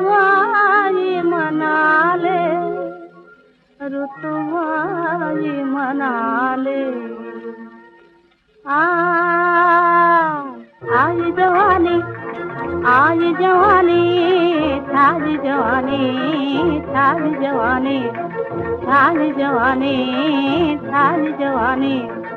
रुतवाई मना ले, रुतवाई मना ले। आई जवानी, आई जवानी, थारी जवानी, थारी जवानी, थारी जवानी, थारी जवानी।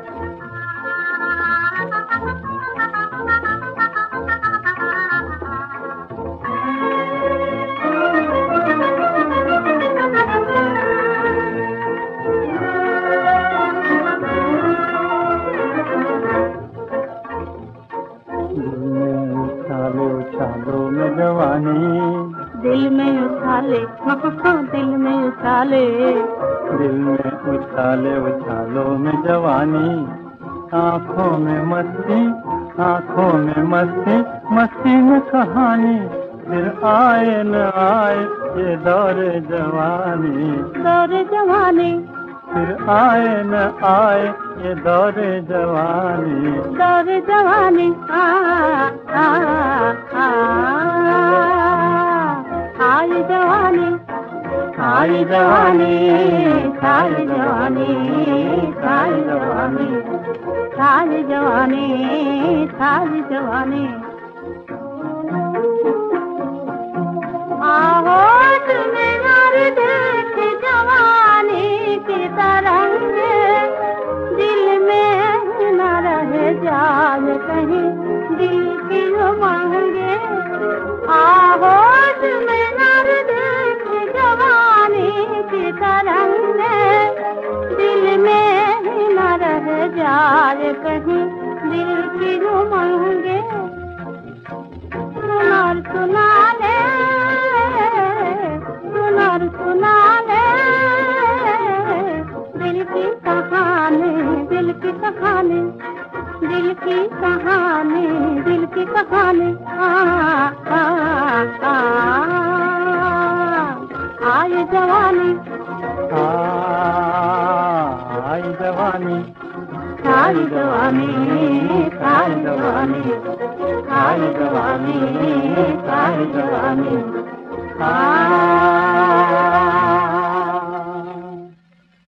उछालो में जवानी, दिल में उछाले, दिल में उछाले, दिल में उछाले उछालो में जवानी। आँखों में मस्ती, आँखों में मस्ती, मस्ती में कहानी। फिर आए न आए ये दौर जवानी, दौर जवानी। फिर आए न आए ये दौर जवानी, दौर जवानी। आई जवानी, आई जवानी, सारी जवानी, सारी जवानी, सारी जवानी, सारी जवानी। आहो तुम्हें यार देख जवानी की तरंग, दिल में न रह जाए कहीं दिल की उमंगे। आहो तुम्हें यार देख जवानी की तरंग, दिल में न रह जाए कहीं दिल की उमंगे। सुनार सुना ले, सुनार सुना ले, दिल की कहानी, दिल की कहानी, दिल की कहानी, दिल की कहानी। आई जवानी, आई जवानी, सारी जवानी, सारी जवानी, सारी जवानी, सारी जवानी।